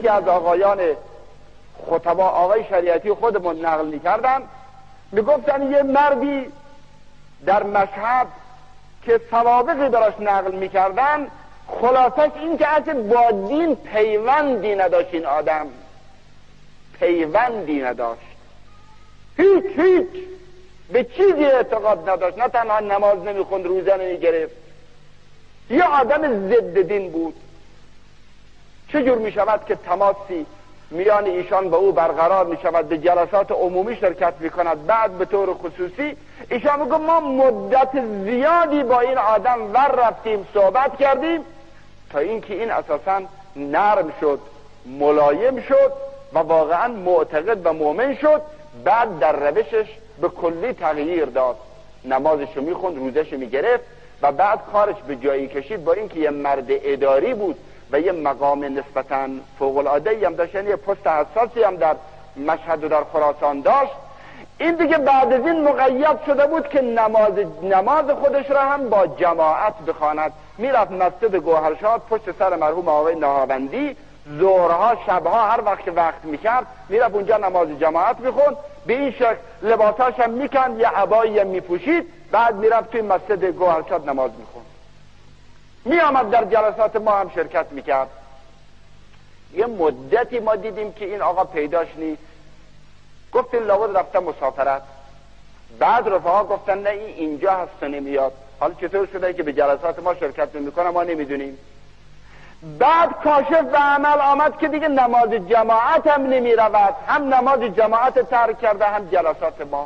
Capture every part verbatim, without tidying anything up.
یکی از آقایان خطبا، آقای شریعتی خودمون نقل میکردن، میگفتن یه مردی در مشهد که سوابقی براش نقل میکردن، خلاصش این که اصلا با دین پیوندی نداشت، این آدم پیوندی نداشت، هیچ هیچ به چیزی اعتقاد نداشت، نه تنها نماز نمیخوند، روزه نمیگرفت، یه آدم ضد دین بود. چجور میشود که تماسی میان ایشان با او برقرار میشود، به جلسات عمومی شرکت میکند، بعد به طور خصوصی ایشان میگه ما مدت زیادی با این آدم ور رفتیم، صحبت کردیم، تا اینکه این اساسا نرم شد، ملایم شد و واقعا معتقد و مؤمن شد. بعد در روشش به کلی تغییر داد، نمازشو میخوند، روزشو میگرفت و بعد کارش به جایی کشید. با اینکه یه مرد اداری بود و یه مقام نسبتاً فوق العاده هم داشت، یعنی یه پست حساسی هم در مشهد و در خراسان داشت، این دیگه بعد از این مقید شده بود که نماز نماز خودش را هم با جماعت بخواند. میرفت مسجد گوهرشاد پشت سر مرحوم آقای نهاوندی، ظهرها شبها هر وقت که وقت میکرد میرفت اونجا نماز جماعت میخوند. به این شکل لباساش هم میکند، یه عبایی هم میپوشید، بعد میرفت توی مسجد گوهرشاد نماز میخوند. می آمد در جلسات ما هم شرکت میکرد. یه مدتی ما دیدیم که این آقا پیداش نیست، گفتیم لابد رفته مسافرت. بعد رفقا گفتن نه این اینجا هست و نمیاد. حالا چطور شده که به جلسات ما شرکت نمیکنه ما نمیدونیم. بعد کاشف و عمل آمد که دیگه نماز جماعت هم نمیرود، هم نماز جماعت ترک کرده هم جلسات ما.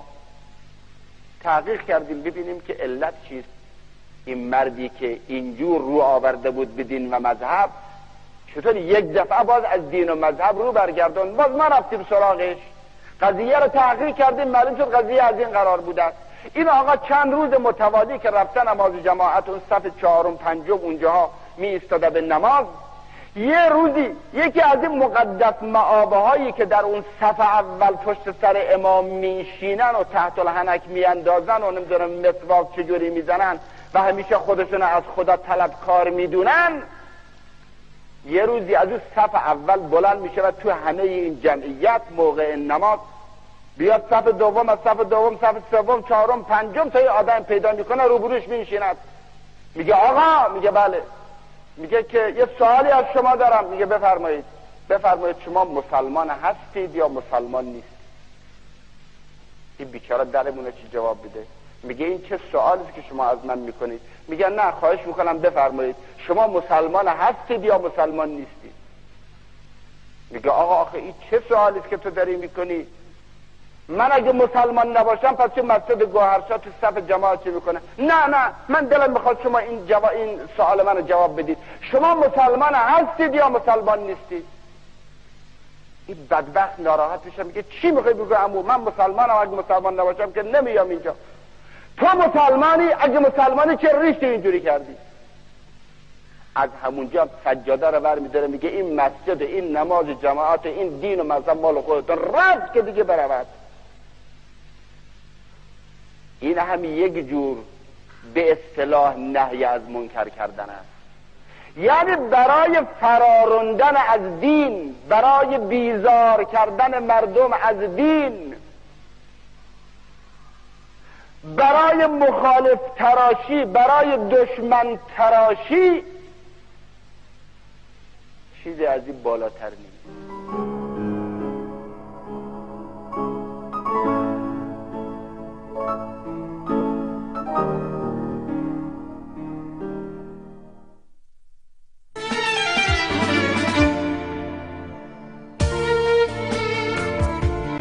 تحقیق کردیم ببینیم که علت چیست. این مردی که اینجور رو آورده بود به دین و مذهب، چطور یک دفعه باز از دین و مذهب رو برگردون؟ باز ما رفتیم سراغش، قضیه رو تحقیق کردیم، معلوم شد قضیه از این قرار بود است. این آقا چند روز متوالی که رفتن نماز جماعت، اون صف چهارم پنجم اونجاها می ایستاده به نماز، یه روزی یکی از این مقدس معابه هایی که در اون صف اول پشت سر امام میشینن و تحت الحنک میاندازن و نمیدونم مسواک چجوری میزنن و همیشه خودشون از خدا طلبکار میدونن، یه روزی از اون صف اول بلند میشه و تو همه این جمعیت موقع نماز بیاد صف دوم، از صف دوم صف سوم چهارم پنجم تا یه آدم پیدا میکنه روبروش میشیند، میگه آقا، میگه بله، میگه که یه سوالی از شما دارم. میگه بفرمایید. بفرمایید شما مسلمان هستید یا مسلمان نیست؟ این بیچاره درمونه چی جواب بده؟ میگه این چه سوالی است که شما از من میکنید؟ میگه نه خواهش میکنم بفرمایید شما مسلمان هستید یا مسلمان نیستید؟ میگه آقا آخه این چه سوالی است که تو داری میکنی؟ من اگه مسلمان نباشم پس چه مسجد گوهرشاد تو صف جماعت چی میکنه؟ نه نه من دلم میخواد شما این جوا... این سوال منو جواب بدید، شما مسلمان هستید یا مسلمان نیستید؟ این بدبخت ناراحت میشه، میگه چی میخوای بگو عمو؟ من مسلمانم، اگه مسلمان نباشم که نمیام اینجا. تو مسلمانی؟ اگه مسلمانی چه ریشتی اینجوری کردی؟ از همونجا سجاده رو برمی‌داره، میگه این مسجد، این نماز جماعت، این دین و مذهب مال خودتون، رد که دیگه برود. این هم یک جور به اصطلاح نهی از منکر کردن است، یعنی برای فراروندن از دین، برای بیزار کردن مردم از دین، برای مخالف تراشی، برای دشمن تراشی، چیزی از این بالاتر نیست.